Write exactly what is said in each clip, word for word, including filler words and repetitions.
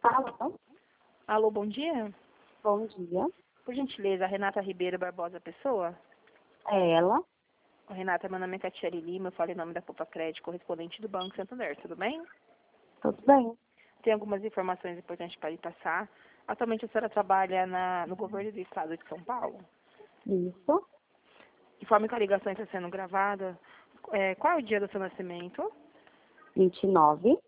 Alô? Alô, bom dia. Bom dia. Por gentileza, a Renata Ribeiro Barbosa Pessoa? É ela? Ô, Renata, meu nome é Catiele Lima, eu falo em nome da Poupa Crédito, correspondente do Banco Santander, tudo bem? Tudo bem? Tem algumas informações importantes para lhe passar. Atualmente a senhora trabalha na, no governo do estado de São Paulo? Isso. Informe que a ligação está sendo gravada. É, qual é o dia do seu nascimento? vinte e nove,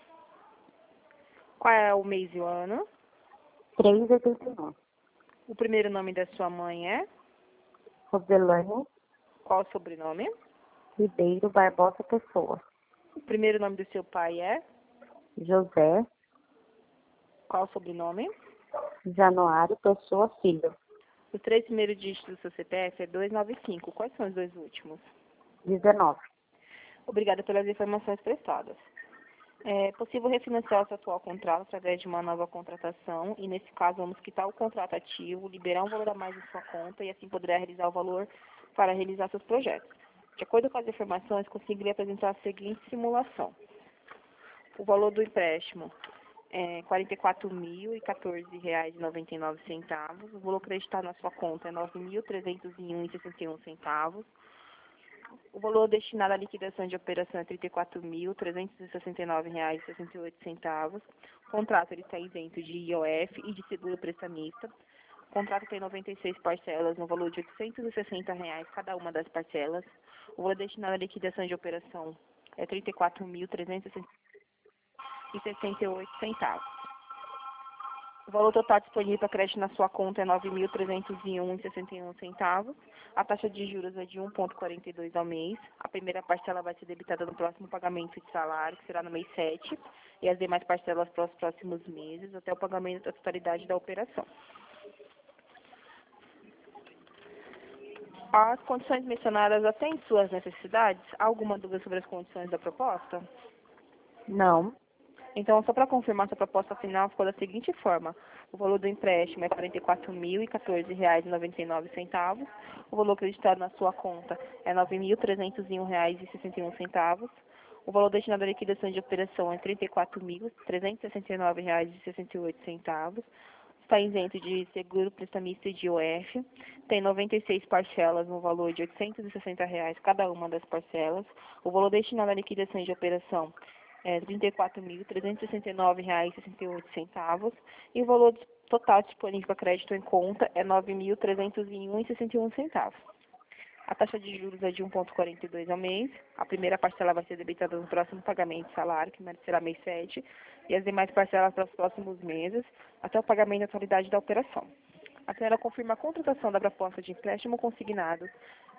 Qual é o mês e o ano? três oitenta e nove. O primeiro nome da sua mãe é? Roselane Qual o sobrenome? Ribeiro Barbosa Pessoa. O primeiro nome do seu pai é? José Qual o sobrenome? Januário Pessoa Filho. Os três primeiros dígitos do seu C P F é duzentos e noventa e cinco. Quais são os dois últimos? dezenove. Obrigada pelas informações prestadas. É possível refinanciar o seu atual contrato através de uma nova contratação e, nesse caso, vamos quitar o contrato ativo, liberar um valor a mais em sua conta e, assim, poderá realizar o valor para realizar seus projetos. De acordo com as informações, consegui apresentar a seguinte simulação. O valor do empréstimo é quarenta e quatro mil e quatorze reais e noventa e nove centavos. O valor acreditado na sua conta é nove mil trezentos e um reais e sessenta e um centavos. O valor destinado à liquidação de operação é trinta e quatro mil trezentos e sessenta e nove reais e sessenta e oito centavos. O contrato ele está isento de I O F e de seguro prestamista. O contrato tem noventa e seis parcelas no valor de oitocentos e sessenta reais cada uma das parcelas. O valor destinado à liquidação de operação é trinta e quatro mil trezentos e sessenta e oito centavos. O valor total disponível para crédito na sua conta é nove mil trezentos e um reais e sessenta e um centavos. A taxa de juros é de um vírgula quarenta e dois ao mês. A primeira parcela vai ser debitada no próximo pagamento de salário, que será no mês sete, e as demais parcelas para os próximos meses, até o pagamento da totalidade da operação. As condições mencionadas atendem suas necessidades? Há alguma dúvida sobre as condições da proposta? Não. Então, só para confirmar, essa proposta final ficou da seguinte forma. O valor do empréstimo é quarenta e quatro mil e quatorze reais e noventa e nove centavos. O valor acreditado na sua conta é nove mil trezentos e um reais e sessenta e um centavos. O valor destinado à liquidação de operação é trinta e quatro mil trezentos e sessenta e nove reais e sessenta e oito centavos. Está isento de seguro prestamista e de I O F. Tem noventa e seis parcelas no valor de oitocentos e sessenta reais cada uma das parcelas. O valor destinado à liquidação de operação é trinta e quatro mil trezentos e sessenta e nove reais e sessenta e oito centavos e o valor total disponível para crédito em conta é nove mil trezentos e um reais e sessenta e um centavos. A taxa de juros é de um vírgula quarenta e dois ao mês. A primeira parcela vai ser debitada no próximo pagamento de salário, que será mês sete, e as demais parcelas para os próximos meses, até o pagamento da totalidade da operação. A senhora confirma a contratação da proposta de empréstimo consignado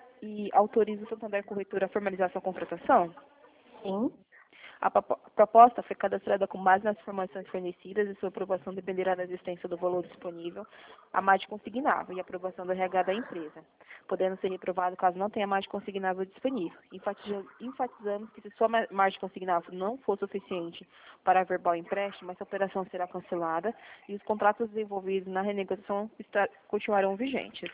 e autoriza o Santander Corretora a formalizar sua contratação? Sim. A proposta foi cadastrada com base nas informações fornecidas e sua aprovação dependerá da existência do valor disponível a margem consignável e a aprovação do R H da empresa, podendo ser reprovado caso não tenha margem consignável disponível. Enfatizamos que se sua margem consignável não for suficiente para averbar o empréstimo, essa operação será cancelada e os contratos desenvolvidos na renegociação continuarão vigentes.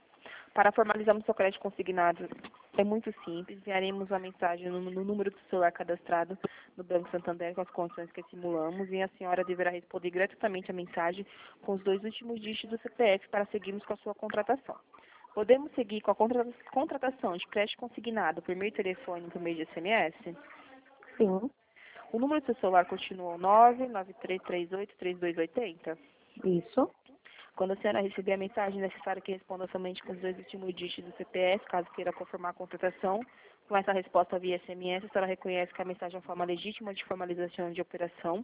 Para formalizarmos seu crédito consignado, é muito simples. Enviaremos uma mensagem no, no número do celular cadastrado no Banco Santander com as condições que simulamos e a senhora deverá responder gratuitamente a mensagem com os dois últimos dígitos do C P F para seguirmos com a sua contratação. Podemos seguir com a contratação de crédito consignado por meio de telefone e por meio de S M S? Sim. O número do seu celular continua nove nove três três oito três dois oito zero? Isso. Quando a senhora receber a mensagem, é necessário que responda somente com os dois últimos dígitos do C P F, caso queira confirmar a contratação. Com essa resposta via S M S, a senhora reconhece que a mensagem é uma forma legítima de formalização de operação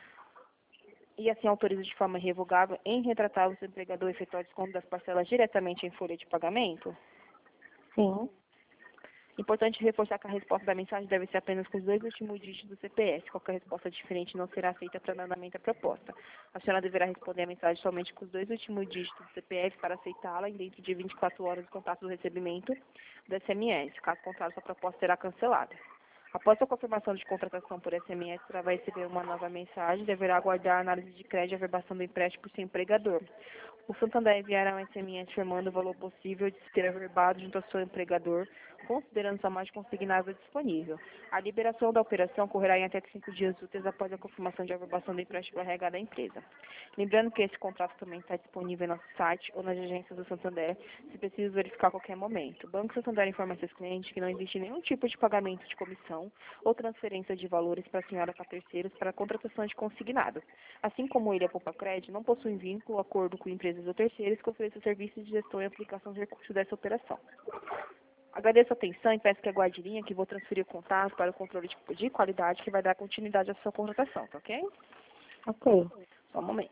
e assim autoriza de forma irrevogável em retratável o empregador efetuar desconto das parcelas diretamente em folha de pagamento? Sim. Importante reforçar que a resposta da mensagem deve ser apenas com os dois últimos dígitos do C P F. Qualquer resposta diferente não será aceita para andamento da proposta. A senhora deverá responder a mensagem somente com os dois últimos dígitos do C P F para aceitá-la e dentro de vinte e quatro horas do contato do recebimento do S M S. Caso contrário, sua proposta será cancelada. Após a confirmação de contratação por S M S, ela vai receber uma nova mensagem e deverá aguardar a análise de crédito e averbação do empréstimo por seu empregador. O Santander enviará um S M S informando o valor possível de se ter averbado junto ao seu empregador, considerando sua margem consignável disponível. A liberação da operação ocorrerá em até cinco dias úteis após a confirmação de averbação do empréstimo R H da empresa. Lembrando que esse contrato também está disponível em nosso site ou nas agências do Santander, se preciso verificar a qualquer momento. O Banco Santander informa a seus clientes que não existe nenhum tipo de pagamento de comissão ou transferência de valores para a senhora para terceiros para a contratação de consignado. Assim como ele, a Poupa Cred, não possui vínculo ou acordo com empresas ou terceiros que ofereçam serviços de gestão e aplicação de recursos dessa operação. Agradeço a atenção e peço que aguarde linha que vou transferir o contato para o controle de, de qualidade que vai dar continuidade à sua contratação, tá ok? Ok. Só um momento.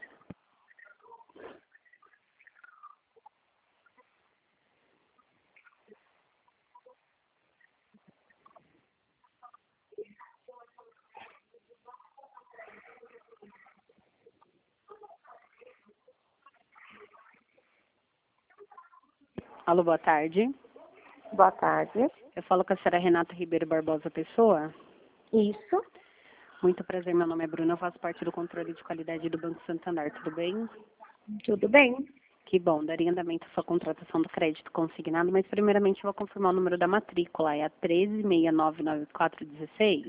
Alô, boa tarde. Boa tarde. Eu falo com a senhora Renata Ribeiro Barbosa Pessoa. Isso. Muito prazer, meu nome é Bruna, eu faço parte do controle de qualidade do Banco Santander, tudo bem? Tudo bem? Que bom, daria andamento à sua contratação do crédito consignado, mas primeiramente eu vou confirmar o número da matrícula, é a treze seis nove nove quatro um seis.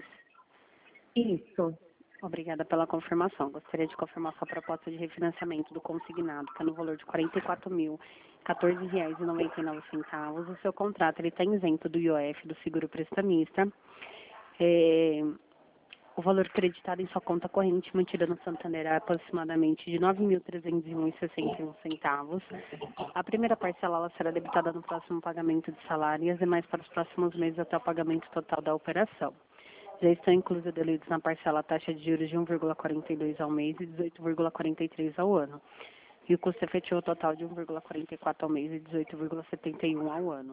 Isso. Obrigada pela confirmação. Gostaria de confirmar sua proposta de refinanciamento do consignado, que é no valor de quarenta e quatro mil, quatorze reais e noventa e nove centavos. O seu contrato está isento do I O F, do seguro prestamista. É, o valor creditado em sua conta corrente mantida no Santander é aproximadamente de nove mil trezentos e um reais e sessenta e um centavos. A primeira parcela ela será debitada no próximo pagamento de salário e as demais para os próximos meses até o pagamento total da operação. Já estão inclusos delitos na parcela a taxa de juros de um vírgula quarenta e dois ao mês e dezoito vírgula quarenta e três ao ano. E o custo efetivo total de um vírgula quarenta e quatro ao mês e dezoito vírgula setenta e um ao ano.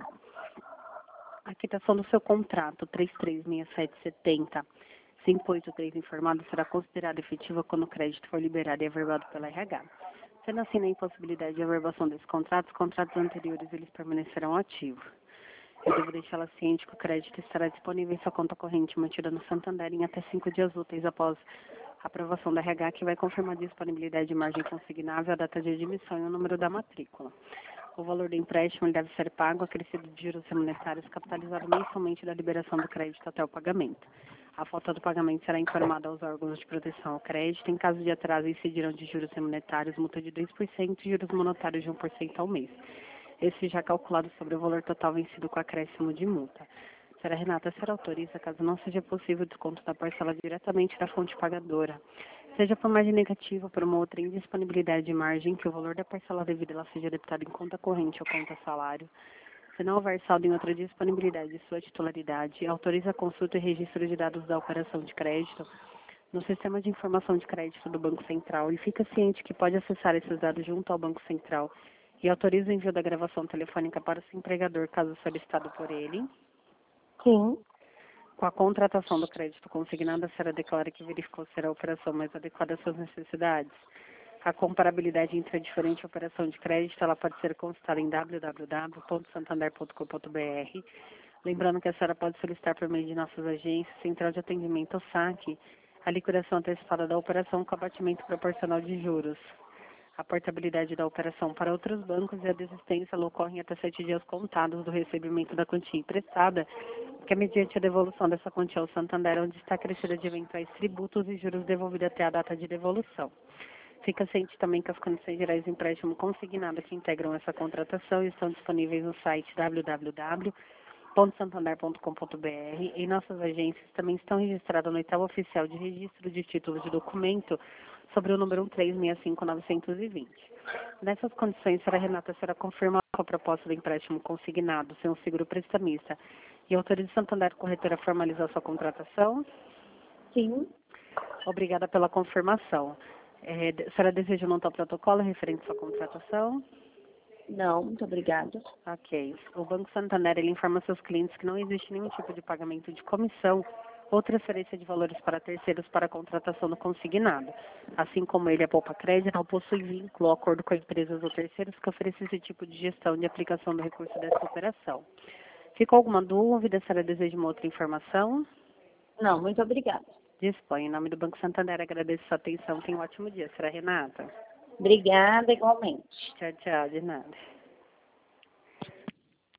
A quitação do seu contrato três três seis sete sete zero, cinco oito três informado será considerada efetiva quando o crédito for liberado e averbado pela R H. Sendo assim, na impossibilidade de averbação desse contrato, os contratos anteriores eles permanecerão ativos. Eu devo deixá-la ciente que o crédito estará disponível em sua conta corrente mantida no Santander em até cinco dias úteis após a aprovação da R H, que vai confirmar a disponibilidade de margem consignável, a data de admissão e o número da matrícula. O valor do empréstimo ele deve ser pago, acrescido de juros monetários, capitalizado mensalmente da liberação do crédito até o pagamento. A falta do pagamento será informada aos órgãos de proteção ao crédito. Em caso de atraso, incidirão de juros monetários, multa de dois por cento e juros monetários de um por cento ao mês. Esse já calculado sobre o valor total vencido com acréscimo de multa. Senhora Renata, a senhora autoriza, caso não seja possível o desconto da parcela diretamente da fonte pagadora, seja por margem negativa ou por uma outra indisponibilidade de margem, que o valor da parcela devida ela seja debitado em conta corrente ou conta salário. Se não houver saldo em outra disponibilidade de sua titularidade, autoriza a consulta e registro de dados da operação de crédito no Sistema de Informação de Crédito do Banco Central e fica ciente que pode acessar esses dados junto ao Banco Central e autoriza o envio da gravação telefônica para o seu empregador, caso solicitado por ele. Sim. Com a contratação do crédito consignado, a senhora declara que verificou ser a operação mais adequada às suas necessidades. A comparabilidade entre a diferente operação de crédito ela pode ser consultada em w w w ponto santander ponto com ponto b r. Lembrando que a senhora pode solicitar por meio de nossas agências, Central de Atendimento ou saque, a liquidação antecipada da operação com abatimento proporcional de juros. A portabilidade da operação para outros bancos e a desistência ocorrem até sete dias contados do recebimento da quantia emprestada, que é mediante a devolução dessa quantia ao Santander, onde está acrescida de eventuais tributos e juros devolvidos até a data de devolução. Fica ciente também que as condições gerais do empréstimo consignado que integram essa contratação estão disponíveis no site w w w ponto santander ponto com ponto b r. Em nossas agências também estão registradas no edital oficial de registro de títulos de documento sobre o número um três seis cinco nove dois zero. Nessas condições, a senhora Renata será confirmada a proposta do empréstimo consignado sem o seguro prestamista e autoriza o Santander Corretora a formalizar sua contratação? Sim. Obrigada pela confirmação. É, a senhora deseja montar o protocolo referente à sua contratação? Não, muito obrigada. Ok. O Banco Santander ele informa seus clientes que não existe nenhum tipo de pagamento de comissão ou transferência de valores para terceiros para a contratação do consignado. Assim como ele, a Poupa Cred, não possui vínculo ou acordo com empresas ou terceiros que ofereçam esse tipo de gestão de aplicação do recurso dessa operação. Ficou alguma dúvida? A senhora deseja uma outra informação? Não, muito obrigada. Dispõe. Em nome do Banco Santander, agradeço a sua atenção. Tenha um ótimo dia, senhora Renata. Obrigada, igualmente. Tchau, tchau, de nada.